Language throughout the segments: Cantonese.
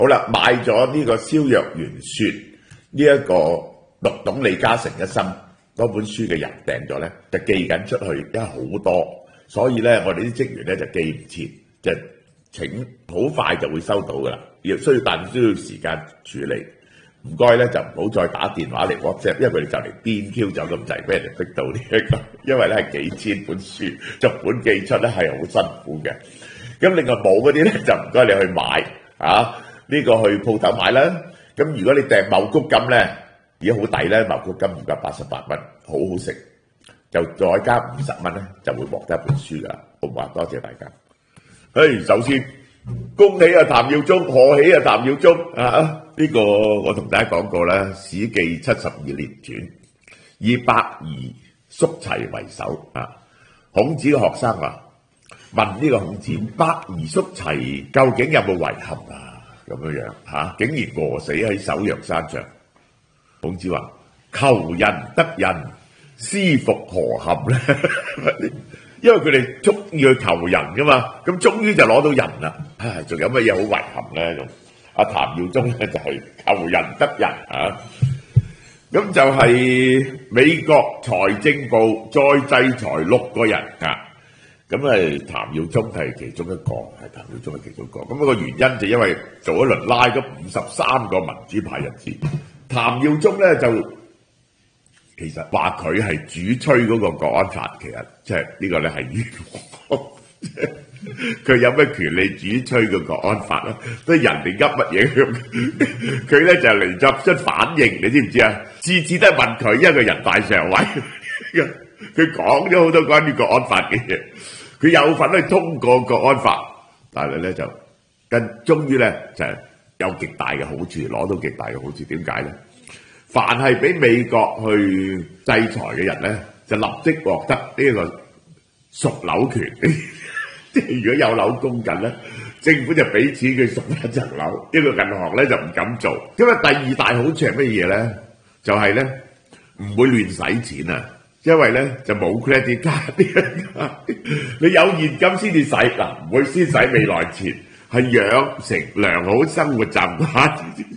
好啦，買咗呢個蕭若元說呢一個讀懂李嘉誠一生嗰本書嘅人訂咗咧，就寄緊出去，因為好多，所以咧我哋啲職員咧就寄唔切，就請好快就會收到噶啦，但需要時間處理。唔該咧就唔好再打電話嚟 WhatsApp， 因為佢哋就嚟邊 Q 走咁滯，俾人哋逼到呢一個，因為咧係幾千本書逐本寄出咧係好辛苦嘅。咁另外冇嗰啲咧就唔該你去買啊，呢個去鋪頭買啦。咁如果你訂茂谷金咧，而家好抵咧，茂谷金唔夠88蚊，好好食，就再加50蚊咧就會獲得一本書噶啦。好唔好啊？多謝大家。首先恭喜啊譚耀宗，賀喜啊譚耀宗啊！呢個我同大家講過啦，《史記》72年傳，以伯夷叔齊為首啊。孔子嘅學生話：問呢個孔子，伯夷叔齊究竟有冇遺憾啊？咁樣樣竟然餓死喺首陽山上。孔子話：求人得人，斯復何憾咧？因為佢哋中意去求人噶嘛，咁終於就攞到人啦。仲有乜嘢好遺憾咧？咁阿譚耀宗咧就係求人得人啊。咁就係美國財政部再制裁6個人啊。咁譚耀宗係其中一個，咁個原因就因為做一輪拉咗53個民主派人士。譚耀宗咧就其實話佢係主吹嗰個國安法，其實即係呢個咧係冤枉。佢有咩權利主吹個國安法咧？都係人哋噏乜嘢佢咧就嚟作出反應，你知唔知啊？次次都係問佢，因為佢人大常委，佢講咗好多關於國安法嘅嘢，佢有份去通過國安法，但係咧就終於咧就係有極大嘅好處，攞到極大嘅好處。點解咧？凡係俾美國去制裁嘅人咧，就立即獲得呢個贖樓權。即係如果有樓供緊咧，政府就俾錢佢贖翻層樓，呢個銀行咧就唔敢做。因為第二大好處係乜嘢咧？就係咧唔會亂使錢啊！因為咧就冇 credit card， 你有現金先至使嗱，唔會先使未來錢，係養成良好生活習慣。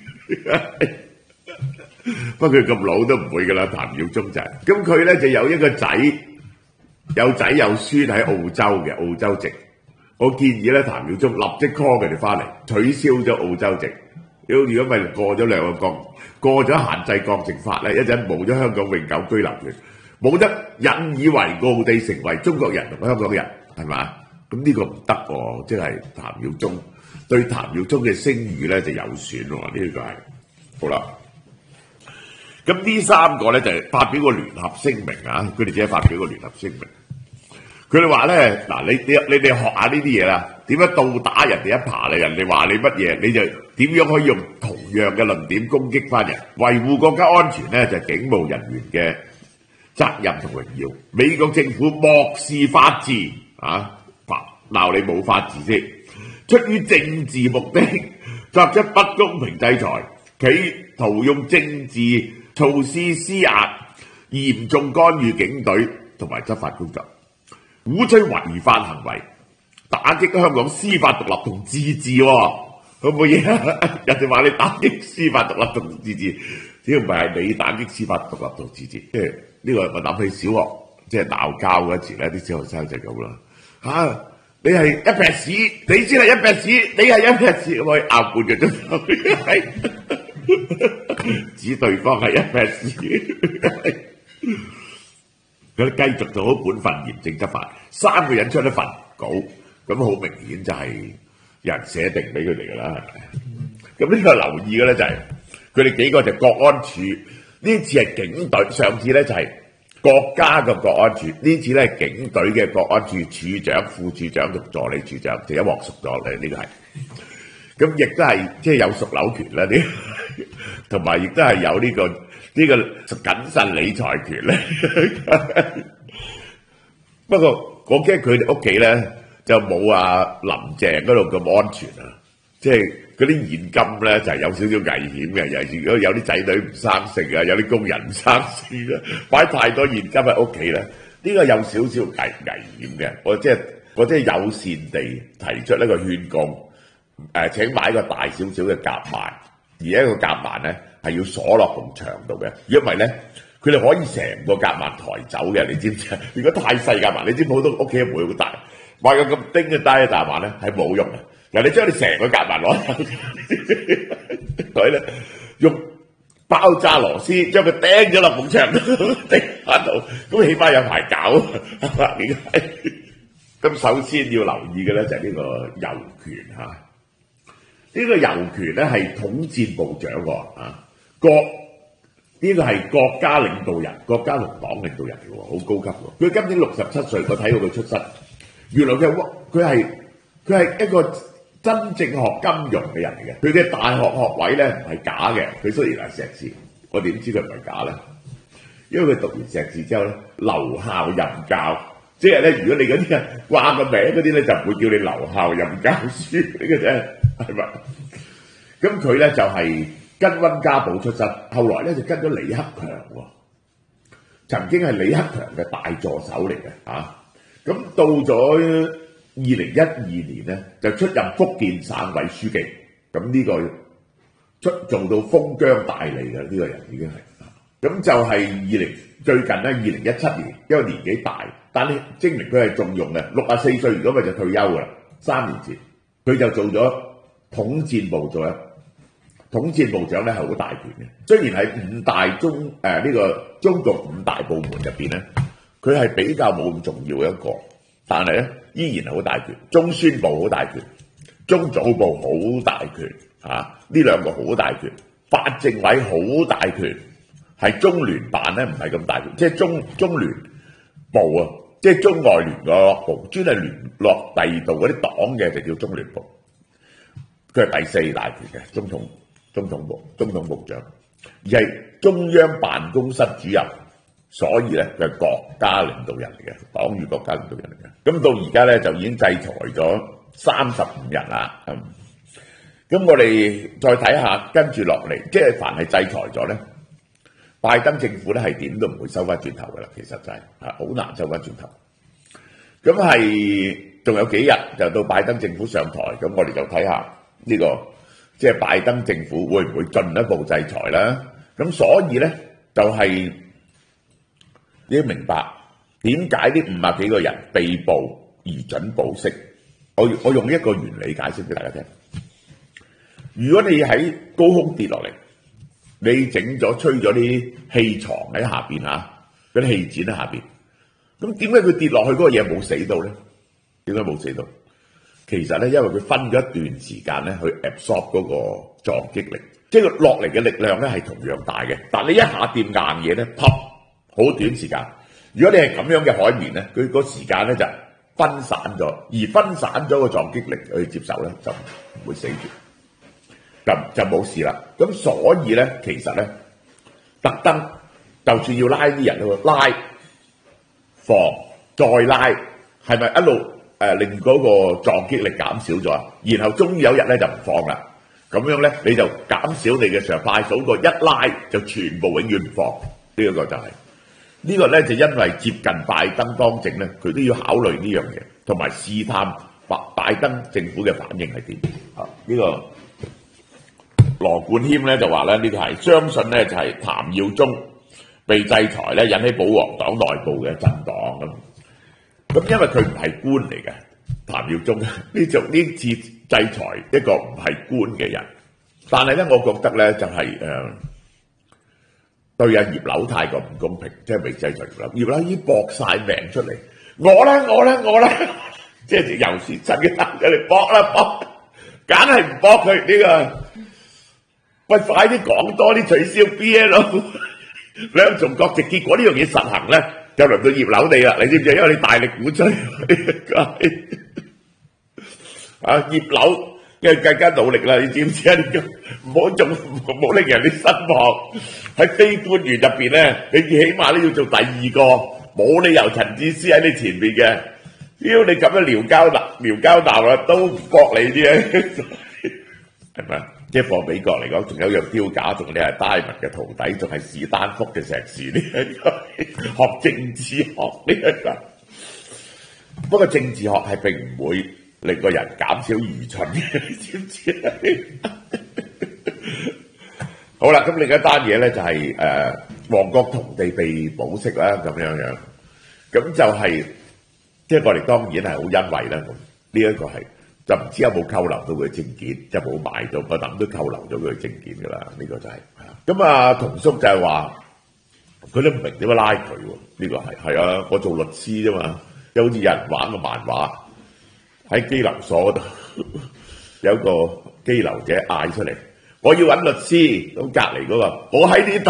不過佢咁老都唔會噶啦，譚耀宗就係咁，佢咧就有一個仔，有孫喺澳洲嘅澳洲籍。我建議咧譚耀宗立即 call 佢哋翻嚟，取消咗澳洲籍。如果咪過咗2個國，過咗限制國籍法咧，一陣冇咗香港永久居留權，冇得引以為傲地成為中國人同香港人，係嘛？咁呢個唔得喎，即係譚耀宗對譚耀宗嘅聲譽咧就有損喎，呢個係好啦。咁呢3個咧就係發表個聯合聲明啊！佢哋自己發表個聯合聲明，佢哋話咧嗱，你哋學下呢啲嘢啦，點樣倒打人哋一耙嚟？人哋話你乜嘢，你就點樣可以用同樣嘅論點攻擊翻人？維護國家安全咧就係警務人員嘅責任同榮耀。美國政府漠視法治啊，鬧你冇法治先，出於政治目的作出不公平制裁，企圖用政治措施施壓，嚴重干預警隊同埋執法工作，鼓吹違法行為，打擊香港司法獨立同自治喎，可唔可以？人哋話你打擊司法獨立同自治，只要唔係你打擊司法獨立同自治，即係呢個我諗起小學即係鬧交嗰時咧，啲小學生就咁啦你係一撇屎，你先係一撇屎，你係一撇屎，可以拗半個鐘頭。指對方係一撇屎，佢繼續做好本分，嚴正執法。3個人出一份稿，咁好明顯就係有人寫定俾佢哋噶啦。咁呢個留意嘅咧就係佢哋幾個就國安處，呢次係警隊，上次咧就係國家嘅國安處，呢次咧係警隊嘅國安處處長、副處長同助理處長，就一鑊熟咗咧。呢個係咁，亦都係即係有贖樓權啦。呢同埋亦都係有呢個謹慎理財權咧。不過我驚佢哋屋企咧就冇林鄭嗰度咁安全啊！即係嗰啲現金咧就係有少少危險嘅，尤其如果有啲仔女唔生性啊，有啲工人唔生性啊，擺太多現金喺屋企咧，呢個有少少危險嘅。我即係友善地提出呢個勸告。 請買一個大少少嘅夾萬，而一個夾萬咧係要鎖落埲牆度嘅，如果唔係咧，佢哋可以成個夾萬抬走嘅，你知唔知啊？如果太細夾萬，你知好多屋企嘅門好大，買個咁丁嘅大嘅夾萬咧係冇用嘅。嗱，你將你成個夾萬攞走，所以咧用爆炸螺絲將佢釘咗落埲牆度，釘喺度，咁起碼有排搞，係嘛？點解？咁首先要留意嘅咧就係呢個右權嚇，呢個右權咧係統戰部長喎啊，呢個係國家領導人，國家同黨領導人嚟喎，好高級喎。佢今年67歲，我睇過佢出身，原來佢係一個真正學金融嘅人嚟嘅，佢嘅大學學位咧唔係假嘅，佢雖然係碩士，我點知佢唔係假咧？因為佢讀完碩士之後咧，留校任教，即係咧，如果你嗰啲掛個名嗰啲咧，就唔會叫你留校任教書嘅啫，係咪？咁佢咧就係跟溫家寶出身，後來咧就跟咗李克強喎，曾經係李克強嘅大助手嚟嘅嚇。咁到咗2012年咧，就出任福建省委書記。咁呢個做到封疆大吏嘅呢個人已經係，咁就係最近咧2017年，因為年紀大，但係證明佢係重用嘅，64歲如果咪就退休㗎啦。3年前佢就做咗統戰部長。統戰部長咧係好大權嘅，雖然係呢個中共5大部門入邊咧，佢係比較冇咁重要嘅一個，但係咧依然係好大權。中宣部好大權，中組部好大權嚇，呢兩個好大權。法政委好大權，係中聯辦咧唔係咁大權，即係中聯部啊，即係中外聯絡部，專係聯絡第二度嗰啲黨嘅就叫中聯部，佢係第4大權嘅總統部長，而係中央辦公室主任，所以咧佢係國家領導人嚟嘅，黨與國家領導人嚟嘅。咁到而家咧就已經制裁咗35人啦。咁我哋再睇下跟住落嚟，即係凡係制裁咗咧，拜登政府咧係點都唔會收翻轉頭噶啦，其實就係好難收翻轉頭。咁係仲有幾日就到拜登政府上台，咁我哋就睇下呢個。即係拜登政府會唔會進一步制裁啦？咁所以咧就係你要明白點解呢50幾個人被捕而准保釋。我用一個原理解釋俾大家聽。如果你喺高空跌落嚟，你整咗吹咗啲氣床喺下邊嚇，嗰啲氣墊喺下邊，咁點解佢跌落去嗰個嘢冇死到咧？點解冇死到？其實咧，因為佢分咗一段時間咧去 absorb 嗰個撞擊力，即係佢落嚟嘅力量咧係同樣大嘅。但你一下掂硬嘢咧，啪，好短時間。如果你係咁樣嘅海綿咧，佢個時間咧就分散咗，而分散咗個撞擊力去接受咧，就唔會死住，就冇事啦。咁所以咧，其實咧，特登就算要拉啲人去拉放再拉，係咪一路？令嗰個撞擊力減少咗，然後終於有一日咧就唔放啦，咁樣咧你就減少你嘅常快數個一拉就全部永遠唔放，呢一個就係呢個咧就因為接近拜登當政咧，佢都要考慮呢樣嘢，同埋試探拜登政府嘅反應係點啊？呢個羅冠謙咧就話咧呢個係相信咧就係譚耀宗被制裁咧引起保皇黨內部嘅震盪咁。咁因為佢唔係官嚟嘅，譚耀宗呢次制裁一個唔係官嘅人，但係咧，我覺得咧就係對阿葉劉太過唔公平，即係未制裁葉劉。葉劉已經搏晒命出嚟，我咧，即係由時真嘅得嘅嚟搏啦搏，梗係唔搏佢呢個。喂，快啲講多啲取消 BNO 兩重國籍，結果呢樣嘢實行咧。就輪到葉劉你啦，你知唔知？因為你大力鼓吹葉劉因為更加努力啦，你知唔知啊？唔好令人哋失望。喺非官員入邊咧，你起碼都要做第2個，冇理由陳智思喺你前面嘅。只要你咁樣撩交鬧啦，都唔駁你啲啊，係咪啊？即係放美國嚟講，仲有樣丟架，仲你係戴文嘅徒弟，仲係史丹福嘅碩士呢一個學政治學呢一個。不過政治學係並唔會令個人減少愚蠢嘅，你知唔知？好啦，咁另一單嘢咧就係旺角銅地被保釋啦，咁樣，咁就係即係我哋當然係好欣慰啦。呢一個係就唔知有冇扣留到佢嘅證件，即係冇買到，我諗都扣留咗佢嘅證件㗎啦。呢個就係咁啊，銅叔就係話佢都唔明點樣拉佢喎。呢個係啊，我做律師啫嘛，即係好似有人玩個漫畫喺羈留所度，有個羈留者嗌出嚟。我要揾律師，咁隔離嗰個我喺呢度，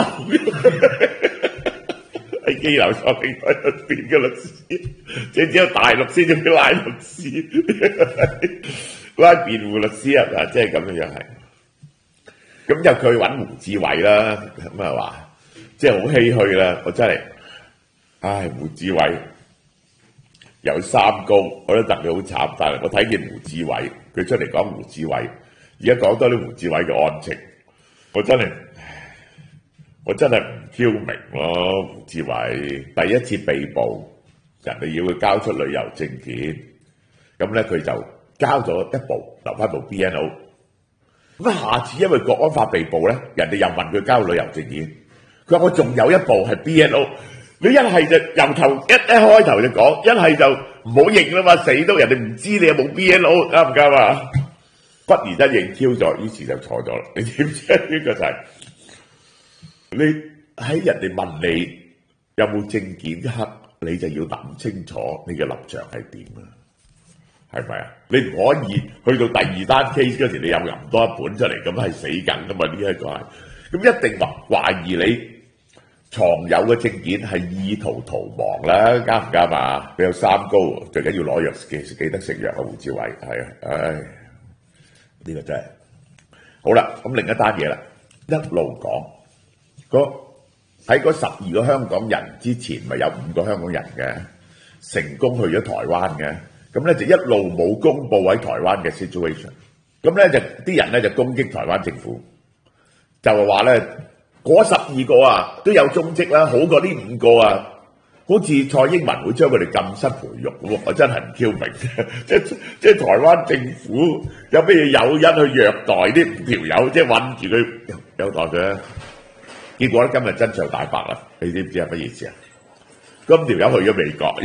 喺羈留所另外一邊嘅律師，即係只有大律師先要拉律師，拉辯護律師啊，即係咁樣係。咁就佢揾胡志偉啦，咁啊話，即係好唏噓啦，我真係，唉，胡志偉有三高，我覺得特別好慘，但係我睇見胡志偉，佢出嚟講胡志偉。而家講多啲胡志偉嘅案情，我真係唔 Q 明咯。胡志偉第一次被捕，人哋要佢交出旅遊證件，咁咧佢就交咗一部，留翻部 BNO。咁下次因為國安法被捕咧，人哋又問佢交旅遊證件，佢話我仲有一部係 BNO。你一係就由頭一開頭就講，一係就唔好認啦嘛，死都人哋唔知你有冇 BNO，啱唔啱啊？不如一認 Q 咗，於是就錯咗啦。你知唔知？呢個就係你喺人哋問你有冇證件一刻，你就要諗清楚你嘅立場係點啊？係咪啊？你唔可以去到第二單 case 嗰時，你又揞多一本出嚟，咁係死緊噶嘛？呢一個係咁一定懷疑你藏有嘅證件係意圖逃亡啦，啱唔啱啊？佢有三高，最緊要攞藥，記得食藥啊！胡志偉係啊，唉。呢個真係好啦，咁另一單嘢啦，一路講喺嗰12個香港人之前，咪有5個香港人嘅成功去咗台灣嘅，咁咧就一路冇公佈喺台灣嘅 situation， 咁咧就啲人咧就攻擊台灣政府，就係話咧嗰12個啊都有蹤跡啦，好過呢5個啊。好似蔡英文會將佢哋禁室培育喎，我真係唔 Q 明，即係台灣政府有咩嘢誘因去虐待啲5條友，即係韞住佢有待佢。結果咧今日真相大白啦，你知唔知係乜意思啊？咁條友去咗美國，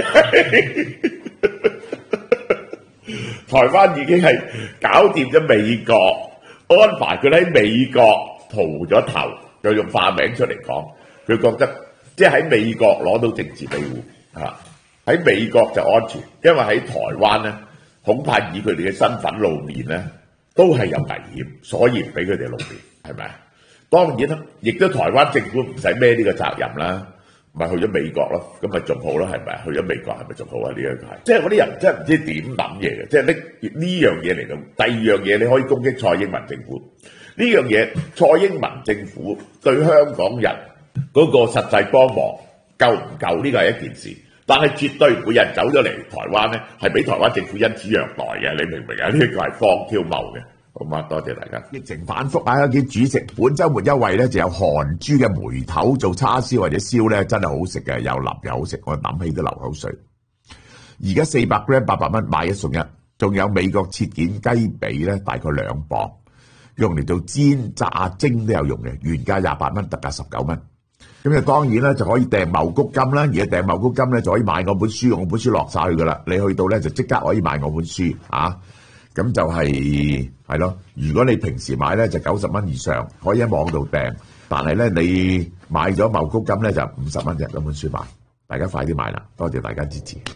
台灣已經係搞掂咗美國，安排佢喺美國蒲咗頭，就用化名出嚟講，佢覺得。即係喺美國攞到政治庇護嚇，喺美國就安全，因為喺台灣咧，恐怕以佢哋嘅身份露面咧，都係有危險，所以唔俾佢哋露面，係咪啊？當然啦，亦都台灣政府唔使孭呢個責任啦，咪去咗美國咯，咁咪仲好咯，係咪？去咗美國係咪仲好啊？呢樣係，即係嗰啲人真係唔知點諗嘢嘅，即係拎呢樣嘢嚟到。第二樣嘢你可以攻擊蔡英文政府，呢樣嘢蔡英文政府對香港人嗰個實際幫忙夠唔夠？呢個係一件事，但係絕對唔會有人走咗嚟台灣咧，係俾台灣政府因此虐待嘅，你明唔明啊？呢個係荒謬嘅。好嘛，多謝大家。疫情反覆啊，見主席本週末優惠咧就有韓豬嘅梅頭做叉燒或者燒咧，真係好食嘅，又腍又好食，我諗起都流口水。而家400 gram 800蚊買1送1，仲有美國切件雞髀咧，大概2磅，用嚟做煎、炸、蒸都有用嘅，原價28蚊，特價19蚊。咁就當然啦，就可以訂茂谷金啦。而家訂茂谷金咧，就可以買我本書，我本書落晒去噶啦。你去到咧就即刻可以買我本書啊！咁就係咯。如果你平時買咧就90蚊以上，可以喺網度訂。但係咧你買咗茂谷金咧就50蚊啫，嗰本書買。大家快啲買啦！多謝大家支持。